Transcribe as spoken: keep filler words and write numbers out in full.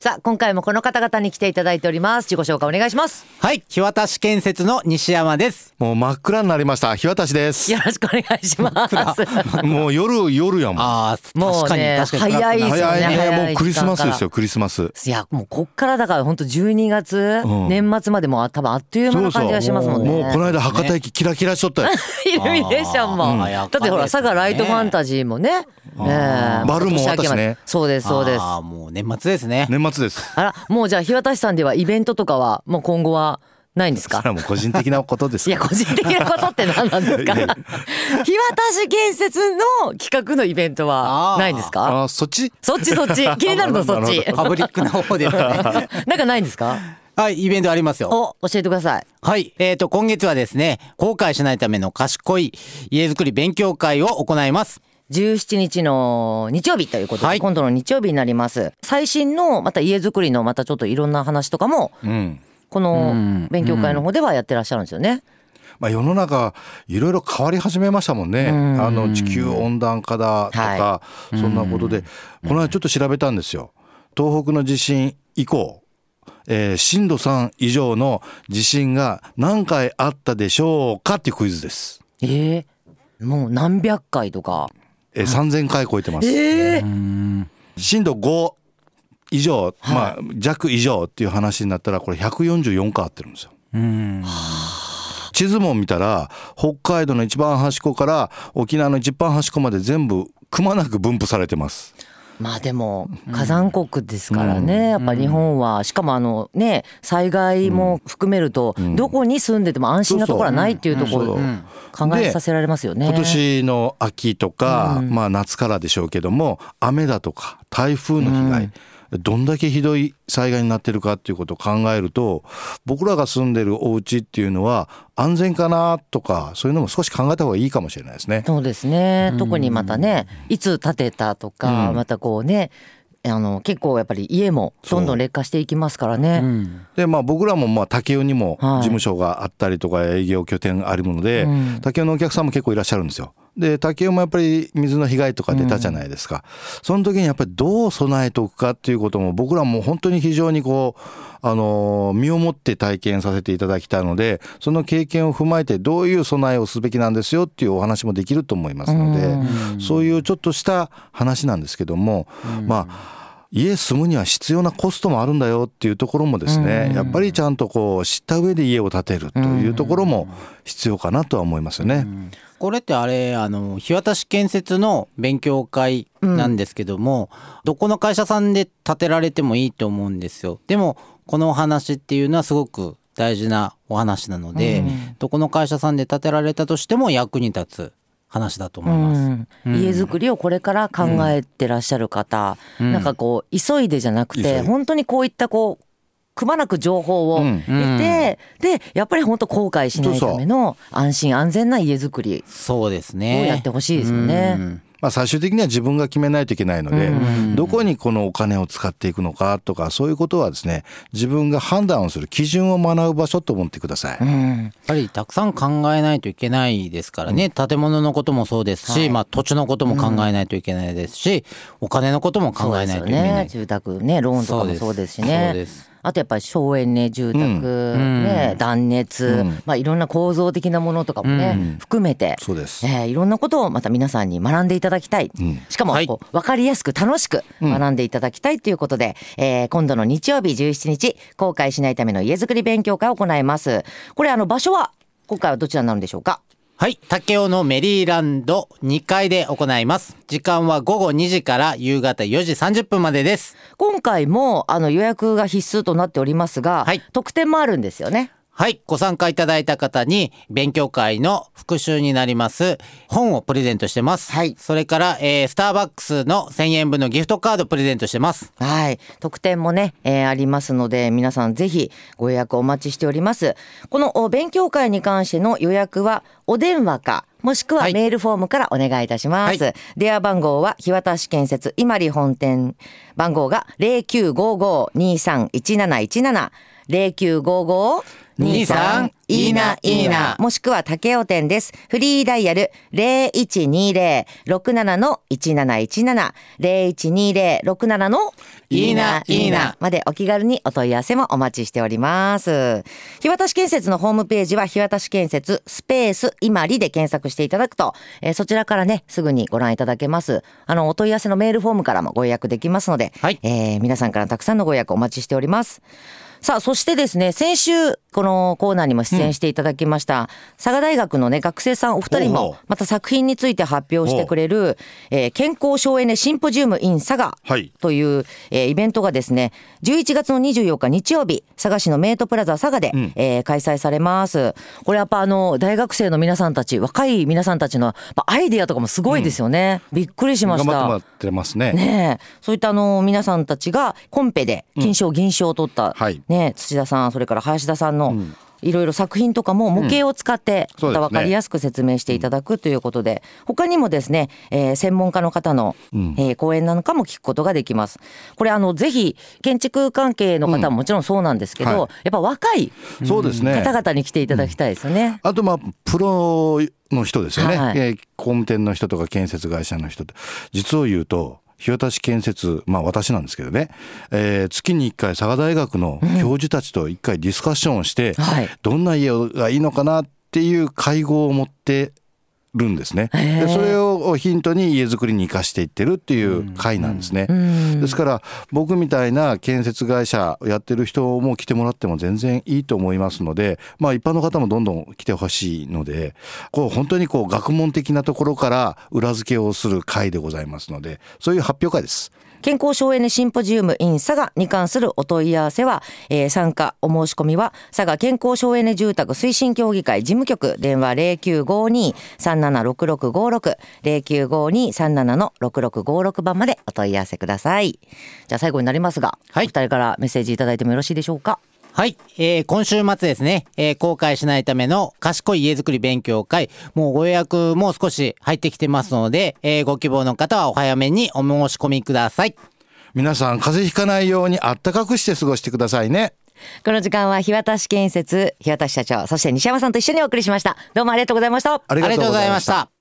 さあ今回もこの方々に来ていただいております。自己紹介お願いします。 はい、日渡し建設の西山です。 もう真っ暗になりました日渡しです。 よろしくお願いしますもう夜夜やもん。 あーもうね確かに確かに早いですよね。 早いね。 早いもうクリスマスですよクリスマス。 いやもうこっからだから本当じゅうにがつ、うん、年末までもう多分あっという間な感じがしますもんね。 そうそうもうこの間博多駅キラキラしとったよイルミネーションも、うん、だってほら佐賀ライトファンタジーもね、 ねバルーンも終わったしね。 そうですそうです。 あもう年末ですね。 年末です。 あらもうじゃあ日渡さんではイベントとかはもう今後はないんですか。 それはもう個人的なことです。 いや個人的なことって何なんですか。日渡し建設の企画のイベントはないんですか。 あそっちそっちそっち気になるのそっちパブリックな方ですね。 なんかないんですか。 はい、イベントありますよ。 お、教えてください。 はい、えーと今月はですね、後悔しないための賢い家づくり勉強会を行います。 じゅうしちにちの日曜日ということで、 はい、 今度の日曜日になります。最新のまた家づくりのまたちょっといろんな話とかも、うん、この勉強会の方ではやってらっしゃるんですよね。うんうんまあ、世の中いろいろ変わり始めましたもんね。んあの地球温暖化だとか、はい、そんなことでこの間ちょっと調べたんですよ。東北の地震以降、えー、震度さん以上の地震が何回あったでしょうかっていうクイズです。 えー、もう何百回とか、 えー、さんぜんかい超えてます。 えー、 震度ご以上、まあ、弱以上っていう話になったらこれひゃくよんじゅうよんかいあってるんですよ。うん地図も見たら北海道の一番端っこから沖縄の一番端っこまで全部くまなく分布されてます。 まあでも火山国ですからね、やっぱ日本はしかもあのね災害も含めるとどこに住んでても安心なところはないっていうところを考えさせられますよね。 今年の秋とか、まあ夏からでしょうけども雨だとか台風の被害、どんだけひどい災害になってるかっていうことを考えると僕らが住んでるお家っていうのは安全かなとかそういうのも少し考えた方がいいかもしれないですね。 そうですね。特にまたねいつ建てたとか、うん、またこうねあの結構やっぱり家もどんどん劣化していきますからね。うん、 でまあ僕らもまあ武雄にも事務所があったりとか営業拠点があるので、はい、武雄のお客さんも結構いらっしゃるんですよ。で武雄もやっぱり水の被害とか出たじゃないですか、うん、その時にやっぱりどう備えておくかっていうことも僕らも本当に非常にこうあの身をもって体験させていただきたいのでその経験を踏まえてどういう備えをすべきなんですよっていうお話もできると思いますので、うん、そういうちょっとした話なんですけども、うん、まあ家住むには必要なコストもあるんだよっていうところもですね、やっぱりちゃんとこう知った上で家を建てるというところも必要かなとは思いますよね。 これってあれあの日渡し建設の勉強会なんですけども、うん、どこの会社さんで建てられてもいいと思うんですよ。でもこのお話っていうのはすごく大事なお話なので、うん、どこの会社さんで建てられたとしても役に立つ話だと思います、うんうん、家づくりをこれから考えてらっしゃる方、うん、なんかこう急いでじゃなくて本当にこういったこうくまなく情報を得て、うん、でやっぱり本当後悔しないための安心安全な家づくりをやってほしいですよね。 うんまあ、最終的には自分が決めないといけないので、うん、どこにこのお金を使っていくのかとかそういうことはですね自分が判断をする基準を学ぶ場所と思ってください、うん、 やっぱりたくさん考えないといけないですからね、うん、建物のこともそうですし、はいまあ、土地のことも考えないといけないですし、うん、お金のことも考えないといけない、 ね、住宅ねローンとかもそうですしね。そうですあとやっぱり省エネ住宅、うんね、断熱、うんまあ、いろんな構造的なものとかもね、うん、含めてそうです、 えー、いろんなことをまた皆さんに学んでいただきたい、うん、しかもこう分かりやすく楽しく学んでいただきたいということで、うんえー、今度の日曜日じゅうしちにち後悔しないための家づくり勉強会を行います。これあの場所は今回はどちらになるんでしょうか。 はい武雄のメリーランドにかいで行います。時間はごごにじから夕方よじさんじゅっぷんまでです。 今回もあの予約が必須となっておりますが、はい、特典もあるんですよね。 はいご参加いただいた方に勉強会の復習になります本をプレゼントしてます、はい、それから、えー、スターバックスのせんえんぶんのギフトカードプレゼントしてます。 はい特典もね、えー、ありますので皆さんぜひご予約お待ちしております。この勉強会に関しての予約はお電話かもしくはメールフォームからお願いいたします、はい、電話番号は日渡し建設伊万里本店番号が ゼロきゅうごご にーさんいちなないちなな ゼロきゅうごごにさんいいないいな、 もしくは竹雄店です。フリーダイヤル ゼロいちにゼロ ろくななのいちなないちなな ゼロいちにゼロ ろくななのいいないいなまでお気軽にお問い合わせもお待ちしております。日渡建設のホームページは日渡建設スペース今里で検索していただくと、えー、そちらからねすぐにご覧いただけます。あのお問い合わせのメールフォームからもご予約できますので、 はい、 えー、皆さんからたくさんのご予約お待ちしております。さあそしてですね、先週このコーナーにも出演していただきました、うん、佐賀大学のね学生さんお二人もまた作品について発表してくれる、えー、健康省エネシンポジウム in 佐賀という、はい、えー、イベントがですねじゅういちがつのにじゅうよっか日曜日佐賀市のメイトプラザ佐賀で、うん、えー、開催されます。これやっぱあの大学生の皆さんたち、若い皆さんたちのアイディアとかもすごいですよね、うん、びっくりしました。 頑張ってもらってますね。 ねえ、そういったあの皆さんたちがコンペで金賞銀賞を取った、うん、はい、ね、土田さんそれから林田さんの、うん、いろいろ作品とかも模型を使ってまた分かりやすく説明していただくということで、他にもですね、えー、専門家の方の、うん、えー、講演なんかも聞くことができます。これあのぜひ建築関係の方ももちろんそうなんですけど、うん、はい、やっぱ若い方々に来ていただきたいですよね、うん、 あとまあプロの人ですよね、はい、えー、工務店の人とか建設会社の人、実を言うと日渡建設、まあ私なんですけどね、えー、月にいっかい佐賀大学の教授たちといっかいディスカッションをして、うん、はい、どんな家がいいのかなっていう会合を持ってるんですね。でそれをヒントに家づくりに生かしていってるっていう会なんですね、うんうん、ですから僕みたいな建設会社をやってる人も来てもらっても全然いいと思いますので、まあ一般の方もどんどん来てほしいので、こう本当にこう学問的なところから裏付けをする会でございますので、そういう発表会です。 健康省エネシンポジウム in 佐賀に関するお問い合わせは、えー、参加お申し込みは佐賀健康省エネ住宅推進協議会事務局電話 ゼロきゅうごに さんななろくろくごろく ゼロきゅうごに さんななのろくろくごろく番までお問い合わせください。じゃあ最後になりますが、はい、お二人からメッセージいただいてもよろしいでしょうか。 はい、えー、今週末ですね、えー、後悔しないための賢い家づくり勉強会、もうご予約も少し入ってきてますので、えー、ご希望の方はお早めにお申し込みください。 皆さん風邪ひかないようにあったかくして過ごしてくださいね。 この時間は日渡建設日渡社長、そして西山さんと一緒にお送りしました。どうもありがとうございました。 ありがとうございました。